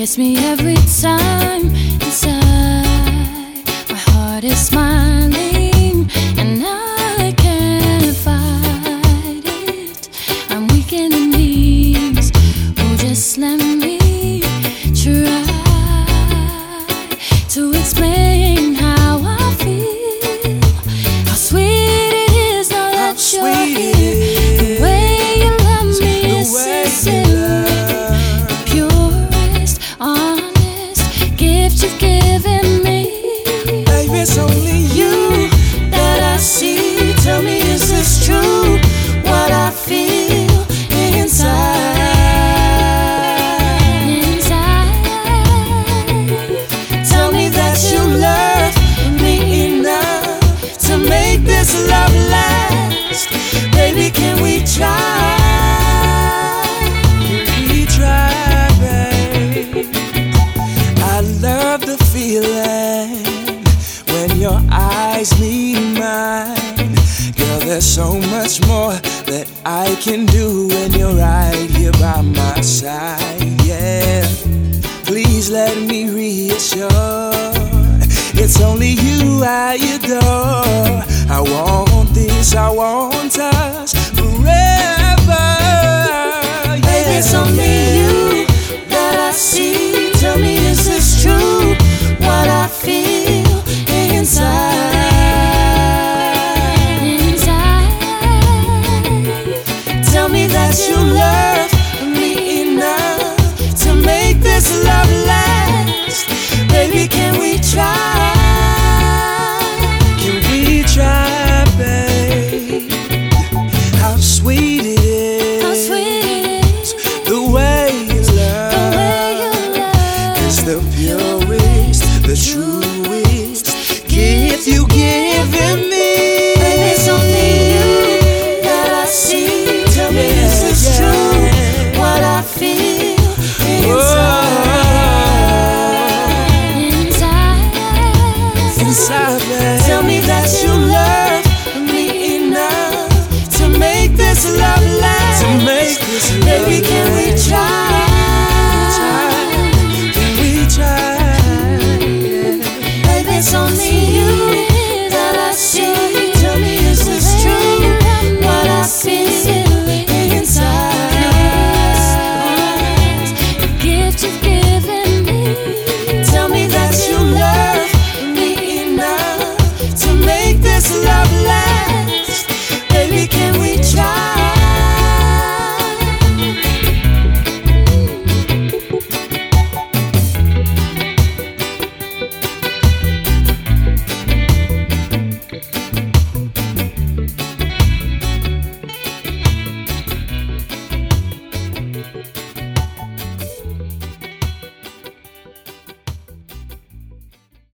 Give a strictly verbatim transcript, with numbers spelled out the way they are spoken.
kiss me every time inside. My heart is smiling and I can't fight it. I'm weak in the knees. Oh, just let me try to explain how I feel. How sweet it is now that you're here. The way you love me is sincere. The purest, honest gift you've given me. Baby, it's only you that I see. Tell me, is this true? What I feel inside. Inside. Tell me that you love me enough to make this love last. Baby, can we try? Can we try, babe? I love the feeling when your eyes meet mine. Girl, there's so much more that I can do when you're right here by my side. Yeah, please let me reassure. It's only you I adore. I want this, I want us forever. Baby, it's only you that I see. Tell me, is this true? What I feel inside. Inside. Tell me that you love